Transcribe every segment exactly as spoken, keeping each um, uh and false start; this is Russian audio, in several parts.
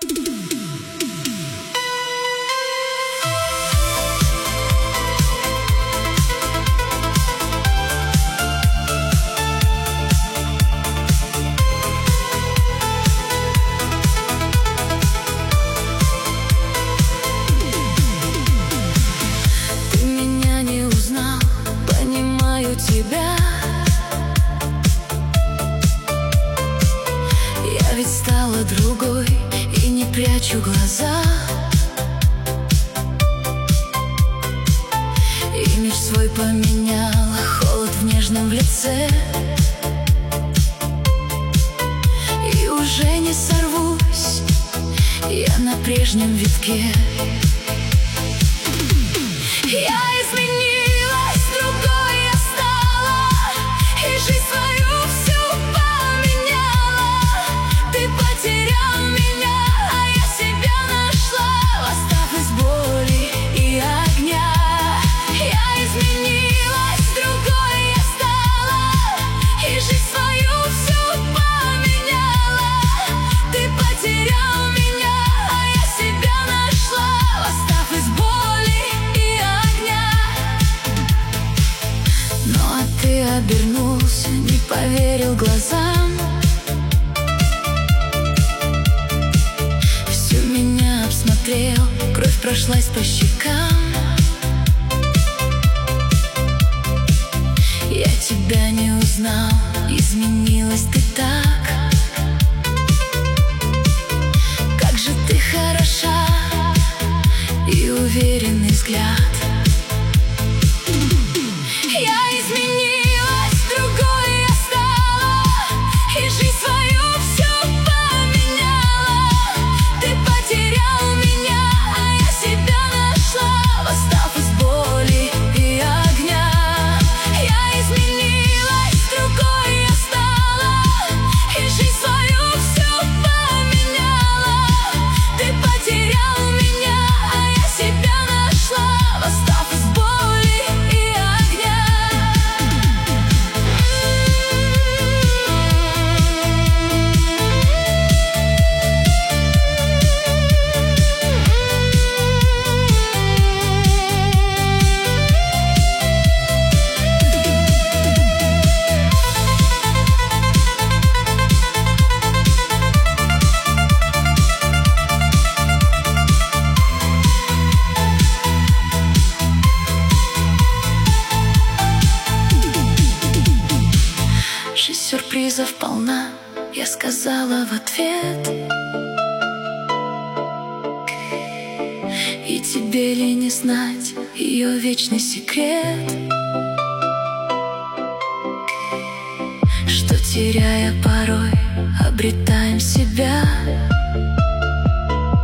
Тебя. Я ведь стала другой и не прячу глаза. Имидж свой поменяла, холод в нежном лице. И уже не сорвусь я на прежнем витке. Я изменилась, другой я стала, и жизнь свою всю поменяла. Ты потерял меня, а я себя нашла, восстав из боли и огня. Я изменилась, другой я стала, и жизнь свою всю поменяла. Ты потерял меня, а я себя нашла, восстав из боли и огня. Ну а ты обернулся, не поверил глазам. Всю меня обсмотрел, кровь прошлась по щекам. Я тебя не узнал, изменилась ты так. Как же ты хороша, и уверенный взгляд. Я изменилась, другой я стала, и жизнь свою всю поменяла. Ты потерял меня, а я себя нашла, восстав из боли и огня. Я изменилась, другой я стала, и жизнь свою всю поменяла. Ты потерял меня, а я себя нашла, восстав из боли и огня. Жизнь сюрпризов полна, я сказала в ответ. И тебе ли не знать ее вечный секрет, что, теряя порой, обретаем себя.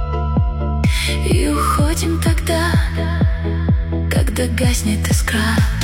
И уходим тогда, когда гаснет искра.